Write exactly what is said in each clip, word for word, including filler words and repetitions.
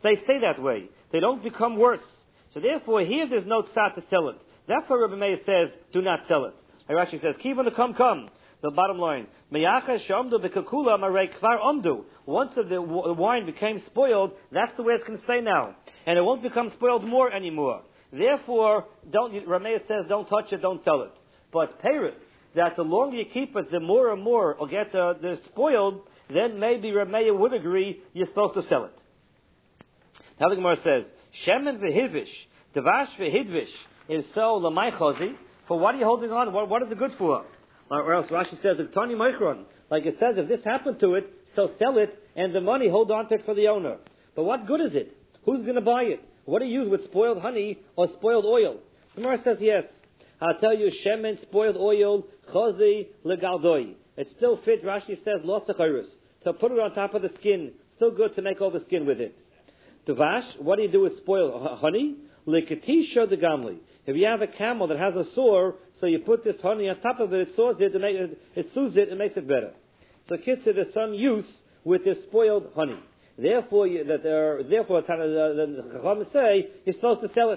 they stay that way. They don't become worse. So therefore, here there's no tzad to sell it. That's why Rabbi Meir says, do not sell it. Rashi says, kivan to come, come. The bottom line, once the wine became spoiled, that's the way it's going to stay now. And it won't become spoiled more anymore. Therefore, don't, Rameir says, don't touch it, don't sell it. But Paris, that the longer you keep it, the more and more will get uh, the spoiled, then maybe Rameir would agree you're supposed to sell it. Now the Gemara says, Shemen v'hidvish, Devash v'hidvish, is so l'may chozi, for what are you holding on? What, what is it good for? Or else Rashi says, Tani Meichron, like it says, if this happened to it, so sell it, and the money, hold on to it for the owner. But what good is it? Who's going to buy it? What do you use with spoiled honey or spoiled oil? The Gemara says, yes. I'll tell you, shemen, spoiled oil, chozi, legaldoi. It still fits, Rashi says, lo sechirus. So put it on top of the skin. Still good to make over the skin with it. Tuvash, what do you do with spoiled honey? Lekatisha de gamli. If you have a camel that has a sore, so you put this honey on top of it, it sores it, to make it, it soothes it, and makes it better. So kids, there's some use with this spoiled honey. Therefore, you, that there, therefore, the Chacham say you're supposed to sell it.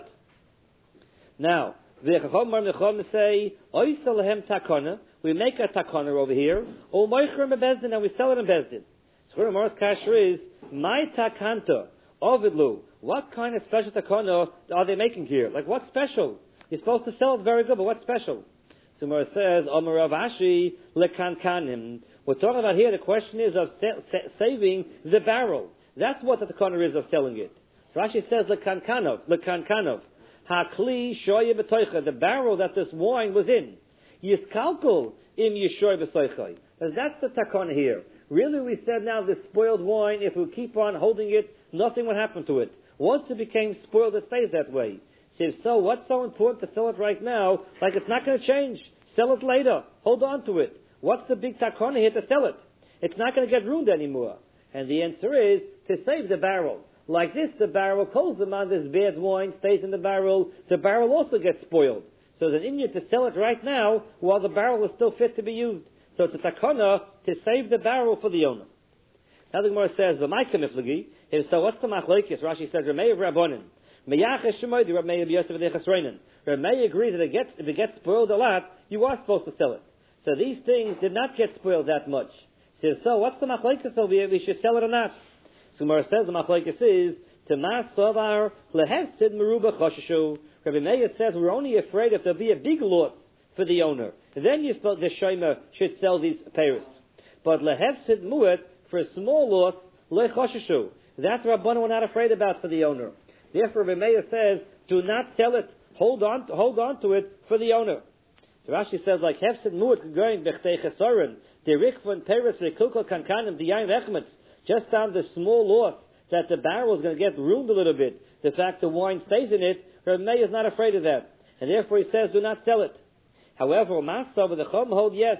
Now, the Chacham say, "Oisel lehem takana." We make a takana over here, or moichrim bebezdin, and we sell it in bezdin. So, the Gemara's kasher is my takanta ovidlu. What kind of special takana are they making here? Like, what's special? You're supposed to sell it very good, but what's special? So Gemara says, Omer Rav Ashi lekankanim. We're talking about here, the question is of sa- sa- saving the barrel. That's what the takana is of selling it. So Rashi says, lekankanov, lekankanov. Hakli shoye b'toicha, the barrel that this wine was in. Yiskalkul im yishoy b'toicha. That's the takana here. Really, we said now this spoiled wine, if we keep on holding it, nothing would happen to it. Once it became spoiled, it stays that way. So, so what's so important to sell it right now? Like it's not going to change. Sell it later. Hold on to it. What's the big takana here to sell it? It's not going to get ruined anymore. And the answer is to save the barrel. Like this, the barrel calls them on this bad wine, stays in the barrel. The barrel also gets spoiled. So it's an Indian to sell it right now while the barrel is still fit to be used. So it's a takana to save the barrel for the owner. Now the Gemara says, "V'maika miflagi." If so, what's the machlokes? Rashi says, "Ramei of Rabbanan." Meyachesh shemoidi Ramei of Yosef v'Dechas Reinan. Ramei agrees that it gets, if it gets spoiled a lot, you are supposed to sell it. So these things did not get spoiled that much. So, so what's the machlokes over here? We should sell it or not? So Gemara says the machlokes is to mas savar lehefsid meruba choshishu. Rabbi Meir says we're only afraid if there'll be a big loss for the owner. Then you supposed the shomer should sell these payers. But lehefsid muet, for a small loss, lechoshishu. That's what Rabbanan were not afraid about for the owner. Therefore, Rabbi Meir says, do not sell it. Hold on, hold on to it for the owner. So Rashi says, like hefsid muet going b'chtei chesaron, the rikvon peres v'kulkol kankanim diyayin v'echmetz, just on the small loss that the barrel is going to get ruined a little bit. The fact the wine stays in it, Rabbi Meir is not afraid of that, and therefore he says, do not sell it. However, Masa with the Chum hold yes.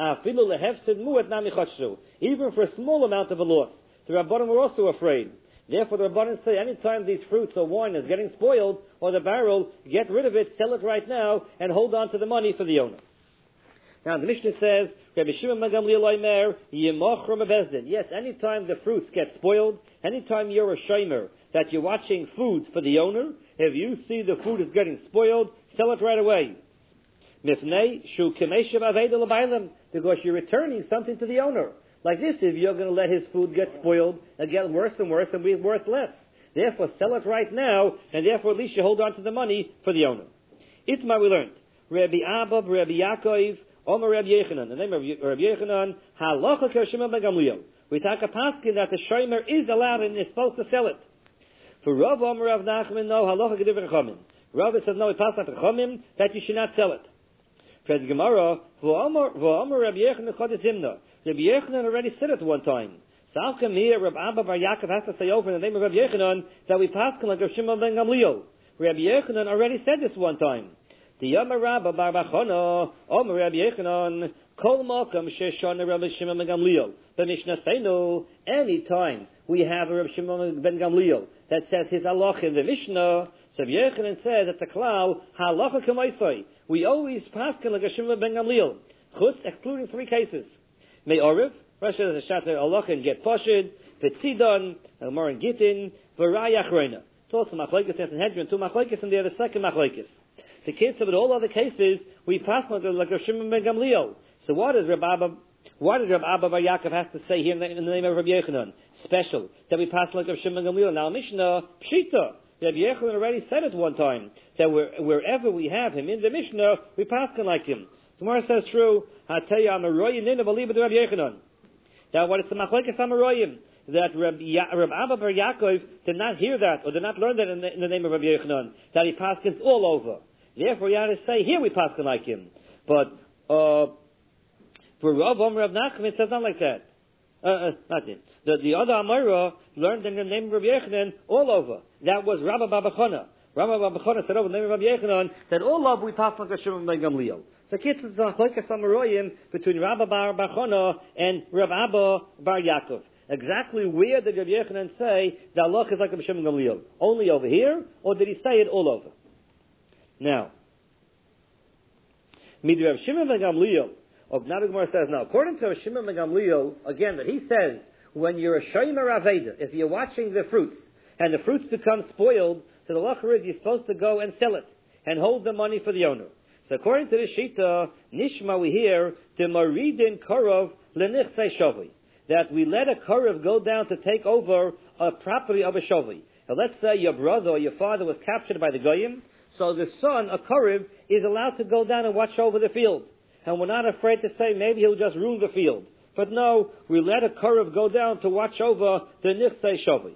Even for a small amount of a loss, the Rabbanim were also afraid. Therefore, the Rabbanim say, anytime these fruits or wine is getting spoiled, or the barrel, get rid of it, sell it right now, and hold on to the money for the owner. Now, the Mishnah says, Rabbi Shimon ben Gamliel Omer, Yemochrom Bezdin. Yes, anytime the fruits get spoiled, anytime you're a shomer, that you're watching foods for the owner, if you see the food is getting spoiled, sell it right away. Mifnei shu kemeshav aveda l'baylam, because you're returning something to the owner. Like this, if you're going to let his food get spoiled and get worse and worse and be worth less. Therefore, sell it right now, and therefore at least you hold on to the money for the owner. Itma we learned. Rabbi Abba, Rabbi Yaakov, Omer Rabbi Yechanan. The name of Rabbi Yechanan, Halacha Kershimon ben Gamliel. We talk a paskin that the shomer is allowed and is supposed to sell it. For Rav Omer Rav Nachman, no, Halacha Gediv Chachamim. Rav says no, it passes at Chachamim that you should not sell it. For the Gemara, V'omer Rabbi Yechanan Chodesh Zimna. Rabbi Yechanan already said it one time. So how come here Rabbi Abba Bar Yaakov has to say over in the name of Rabbi Yechanan that we pass like Rav Shimon ben Gamliel? Rabbi Yechanan already said this one time. The Yom Rabba Bar Bachana, Omer Rabbi Yechanan, Kol Malkam Sheshana Rabbi Shimon ben Gamliel. The Mishnah Seinu, any time we have a Rabbi Shimon ben Gamliel that says his halach in the Mishnah, so Rabbi Yechanan says that the klal halacha k'maisai. We always pass like Rabbi Shimon ben Gamliel, chutz excluding three cases. May Oriv, Rashi says a shatter halacha and get poshid, Petzidon, Elmar and Gittin, Varaya Achrona. It's also Machlekes and Sanhedrin, two Machlekes, and the other second Machlekes. The case of it, all other cases, we pass like Rav Shimon ben Gamliel. So what does Rabbi Abba, why does Rabbi Abba Bar Yaakov have to say here in the, in the name of Rabbi Yechanan? Special. That we pass like Rav Shimon ben Gamliel. Now Mishnah, Pshita. Rabbi Yechanan already said it one time, that wherever we have him in the Mishnah, we pass like him. Tomorrow says true, I tell you, I'm a royim in a believer to Rabbi Yechanan. Now what is the Machlekes Amaroyim? That Rabbi ya- Rabbi Abba Bar Yaakov did not hear that, or did not learn that in the, in the name of Rabbi Yechanan, that he paskins all over. Therefore, you have to say, here we paskin like him. But, uh, for Rav Om Rav Nachman, it says not like that. Uh, uh, not it. The, the other Amora learned in the name of Rabbi Yechanan all over. That was Rabbi Babachona. Rabbi Babachona said over the name of Rabbi Yechanan that all over we pass like Shimon ben Gamliel. So kids is a Chlekes Amaroyim between Rabbi Bar Bachona and Rabbi Abba Bar Yaakov. Exactly where did Rabbi Yechanan say that Allah is like Rabbi Shimon ben Gamliel? Only over here, or did he say it all over? Now, Midi Rav Shimon ben Gamliel, of Nabi Gemara says now, according to Rav Shimon ben Gamliel, again, that he says, when you're a Shomer Aveda, if you're watching the fruits, and the fruits become spoiled, so the lacher is you're supposed to go and sell it, and hold the money for the owner. So according to this Shita, Nishma we hear, the Maridin Korov Lenichsei Shovi, that we let a Korov go down to take over a property of a Shovi. Now let's say your brother or your father was captured by the Goyim, so the son, a Korov, is allowed to go down and watch over the field. And we're not afraid to say maybe he'll just ruin the field. But no, we let a Korov go down to watch over the Nichsei Shovi.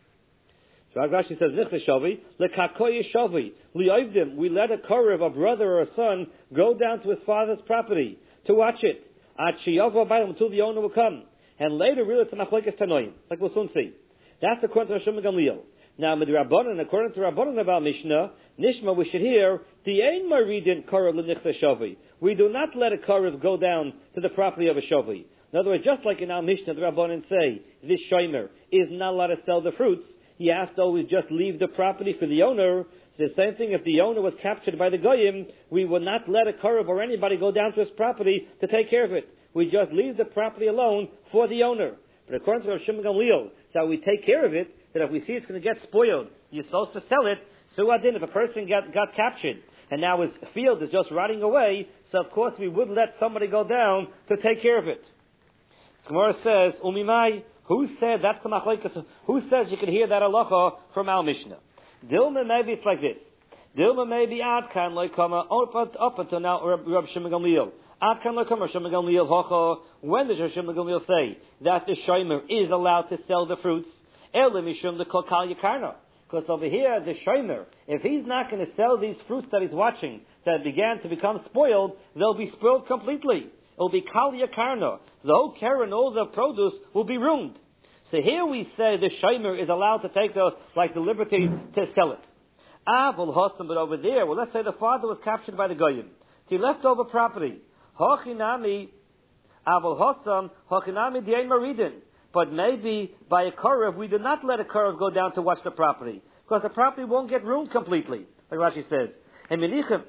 So Rashi says, Nichsei Shovi, Lekakoye Shovi, Li'ovdim, we let a Korov, a brother or a son, go down to his father's property to watch it. Until the owner will come. And later, really, it's a Machlekes Tanoim, like we'll soon see. That's according to Rav Shimon ben Gamliel. Now, with Rabbanan, according to Rabbanan about Mishnah, Nishma, we should hear, the Ein Maridin Korov L'Nichsei Shovi. We do not let a Korov go down to the property of a Shovi. In other words, just like in our Mishnah, the Rabbanan say, this Shomer is not allowed to sell the fruits, you have to always just leave the property for the owner. So the same thing, if the owner was captured by the Goyim, we will not let a Korov or anybody go down to his property to take care of it. We just leave the property alone for the owner. But according to Rav Shimon Gamliel, so we take care of it, that if we see it's going to get spoiled, you're supposed to sell it. So adin, if a person got, got captured, and now his field is just rotting away, so of course we would let somebody go down to take care of it. Gemara says, Umimai, who said, that's the machlekes, who says you can hear that halacha from our Mishnah? Dilma, maybe it's like this. Dilma maybe Adkan like kama up until now Rav Shimon Gamliel. Adkan like kama Shimon Gamliel hocha. When does Rav Shimon Gamliel say that the shomer is allowed to sell the fruits? Ela mishum the kokal yakarna. Because over here the shomer, if he's not going to sell these fruits that he's watching that began to become spoiled, they'll be spoiled completely. It'll be kal yakarna. The whole care and all the produce will be ruined. So here we say the shomer is allowed to take the like the liberty to sell it. Avol Hossam, but over there, well, let's say the father was captured by the Goyim. So he left over property. Hochinami, Avol Hossam, Hochinami Dien Maridin. But maybe by a Korov, we do not let a Korov go down to watch the property. Because the property won't get ruined completely, like Rashi says. And Menichim,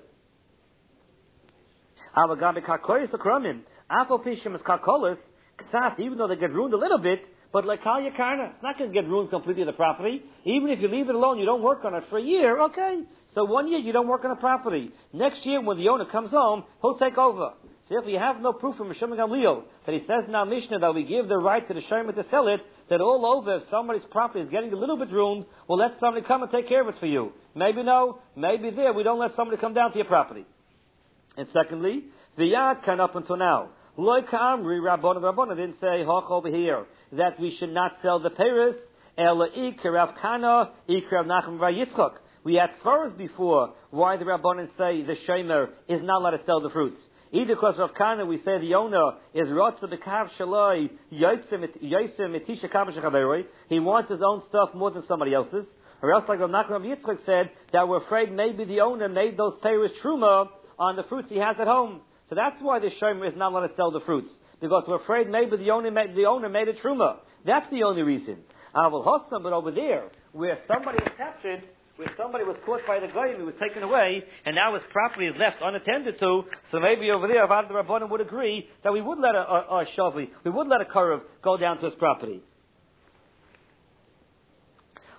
Avagabi Kakoyis Akramim, Afo Pishim is Kakolis, Ksaf, even though they get ruined a little bit, but like Kal Yakarna, it's not going to get ruined completely, the property. Even if you leave it alone, you don't work on it for a year, okay. So one year you don't work on the property. Next year when the owner comes home, he'll take over. So if we have no proof from Shimon Gamliel that he says in our Mishnah that we give the right to the Shomer to sell it, that all over if somebody's property is getting a little bit ruined, we'll let somebody come and take care of it for you. Maybe no, maybe there, we don't let somebody come down to your property. And secondly, the Yad can up until now. Loi Ka'amri Rabbon and Rabbon didn't say, Hoch over here, that we should not sell the Paris, Ela Ikar Rav Kana, Ikar Rav Nachman Bar Yitzchak. We had Svaras before, why the Rabbanan say the Shomer is not allowed to sell the fruits. Either because Rav Kana, we say the owner is Rotza B'Kav Shaloi, Yotzim Etisha Kav Shechaberoi, he wants his own stuff more than somebody else's. Or else like Rav Nachman Bar Yitzchak said, that we're afraid maybe the owner made those Paris Truma on the fruits he has at home. So that's why the Shomer is not allowed to sell the fruits. Because we're afraid maybe the owner made, the owner made a Truma. That's the only reason. Avol Hossam, but over there, where somebody was captured, where somebody was caught by the Goyim, he was taken away, and now his property is left unattended to, so maybe over there, Avad the Rabbanim would agree that we would let a, a, a Shavi, we would let a Korov go down to his property.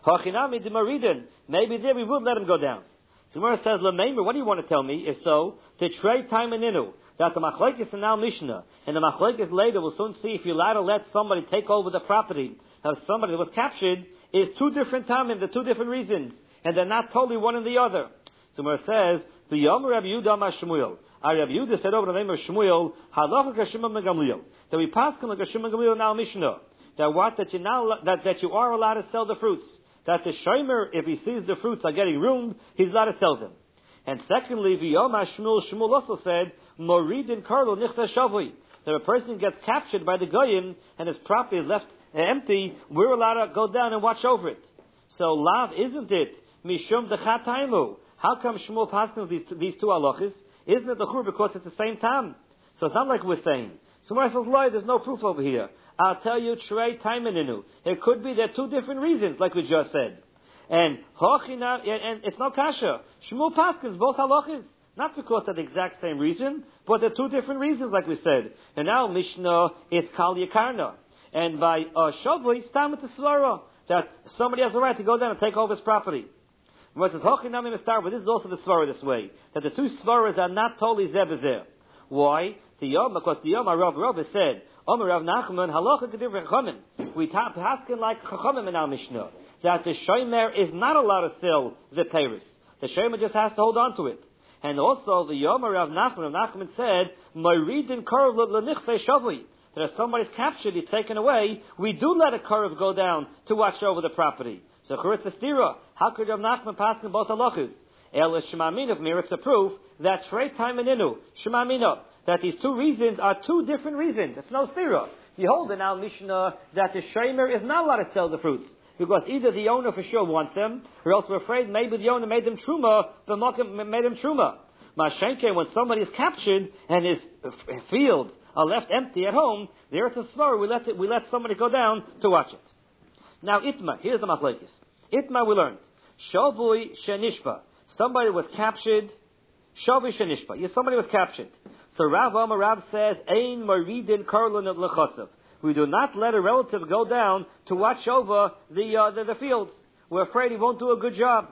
Hachinami de Maridin. Maybe there we would let him go down. So Gemara says, Lemeimer, what do you want to tell me? If so, to trade time and inu. That the machlekes is now Mishnah, and the machlekes later will soon see if you're allowed to let somebody take over the property of somebody that was captured is two different timing, the two different reasons, and they're not totally one and the other. So Gemara says, the Yom Rabbi Yehuda ma Shmuel. Our Rabbi Yehuda said over the name of Shmuel, Halacha k'Shimon ben Gamliel. That we pass like a Shimon ben Gamliel now Mishnah. That what that you now that, that you are allowed to sell the fruits. That the shomer, if he sees the fruits are getting ruined, he's allowed to sell them. And secondly, V'yom Shmuel, Shmuel also said, Moridin Karlo Nichsa Shavui. That a person gets captured by the Goyim and his property is left empty, we're allowed to go down and watch over it. So, Lav, isn't it? Mishum Dechataimu. How come Shmuel passes these, these two halachas? Isn't it the Chur because it's the same time? So it's not like we're saying. Somewhere says, Lord, there's no proof over here. I'll tell you, Trey Taimaninu. It could be there are two different reasons, like we just said. And Hochina, and it's no kasha. Shmuel Paskins, both halachas. Not because of the exact same reason, but there are two different reasons, like we said. And now Mishnah is Kal Yakarna. And by uh, Shavui, Stam to Svara, that somebody has the right to go down and take over his property. But says Hochinami Mistar, but this is also the Svara this way. That the two Svaras are not totally Zebezer. Why? The Yom, because the Yom Rav Rav has said, Omer Rav Nachman, Halacha Kedir Chachamim. We tap Haskin like Chachamim in our Mishnah. That the Shomer is not allowed to sell the Paris. The Shomer just has to hold on to it. And also the Yom Rav Nachman, Rav Nachman said, Moridin Karv L'Nichsei Shavui. That if somebody's captured, he's taken away, we do let a Karv go down to watch over the property. So Churitz Estira, how could Rav Nachman pass in both halachas? El Shemamina of Mir, it's a proof that Shrei Time and Inu, Shemamina, that these two reasons are two different reasons. It's no stira. You hold in our Mishnah that the Shomer is not allowed to sell the fruits. Because either the owner for sure wants them, or else we're afraid maybe the owner made them truma, the market made them truma. Mashenke, when somebody is captured and his fields are left empty at home, there it's a svara, we let it, we let somebody go down to watch it. Now Itma, here's the machlekes. Itma we learned. Shavui shenishpa. Somebody was captured. Shavui shenishpa. Yes, somebody was captured. So Rav Amar Rav says, Ein maridin karlon of lechasav. We do not let a relative go down to watch over the, uh, the, the fields. We're afraid he won't do a good job.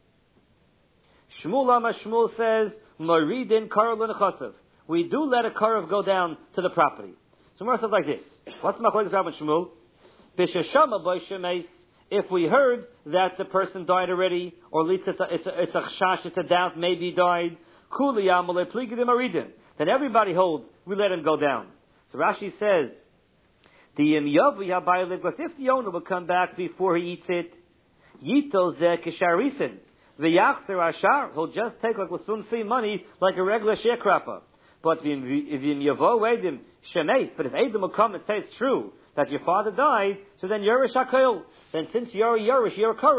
Shmuel Amar Shmuel says, Maridin karlon chasav. We do let a karav go down to the property. So Gemara says like this. What's the machlekes Rav and Shmuel? B'sheshama b'shemeis. If we heard that the person died already, or at least it's a, it's a, it's a chash, it's a doubt, maybe he died, kuli amale pligidim maridin. Then everybody holds, we let him go down. So Rashi says, the Yimyavu Yabaylik, because if the owner will come back before he eats it, Yito Zeh Kisharisin, the Yachzer Ashar, he'll just take, like we'll soon see, money like a regular sharecropper. But if Yimyavu Edim Shemei, but if Edim will come and say it's true that your father died, so then Yerush HaKol, then since you're a Yerush, you're a